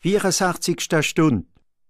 84. Stunde.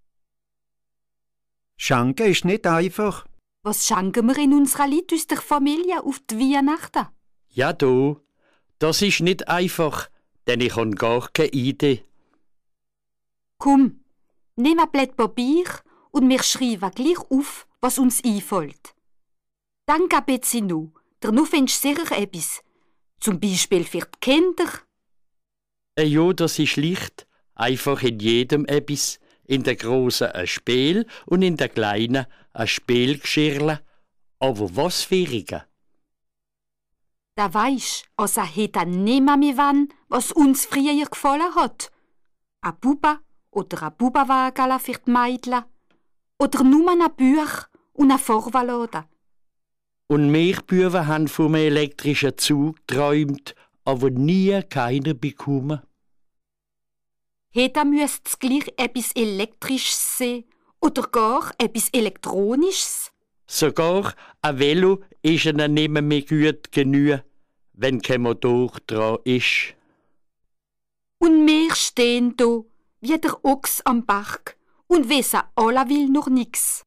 Schanken ist nicht einfach. Was schenken wir in unserer Leute aus der Familie auf die Weihnachten? Ja, du, das ist nicht einfach, denn ich habe gar keine Idee. Komm, nimm ein Blatt Papier und wir schreiben gleich auf, was uns einfällt. Dann geben sie noch. Danach findest du sicher etwas. Zum Beispiel für die Kinder. Ja, das ist leicht. Einfach in jedem etwas. In der Grossen ein Spiel und in der Kleinen ein Spielgeschirrle. Aber was Schwierige? Da weisst, also hätte nimmer mehr wann, was uns früher gefallen hat. Ein Buba oder ein Bubenwagen für die Mädchen. Oder nur ein Buch und ein Vorwallade. Und wir Buben haben vom elektrischen Zug geträumt, aber nie keiner bekommen. Hätte müsste es gleich etwas Elektrisches sein oder gar etwas Elektronisches. Sogar ein Velo ist ihnen nicht mehr gut genug, wenn kein Motor dran ist. Und wir stehen da wie der Ochs am Bach und wissen alle will noch nix.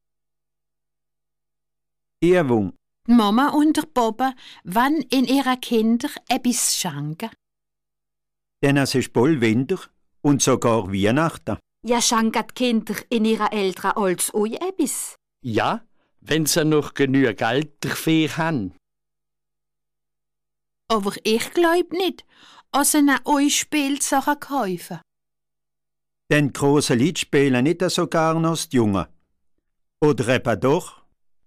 Übung. Die Mama und der Papa wollen in ihren Kindern etwas schenken. Denn es ist bald Winter und sogar Weihnachten. Ja, schenken die Kinder in ihren Eltern als euch etwas. Ja, wenn sie noch genug Geld dafür haben. Aber ich glaub nicht, dass sie euch Spielsachen kaufen. Denn die grossen Leute spielen nicht so gern als die Jungen. Oder eben doch?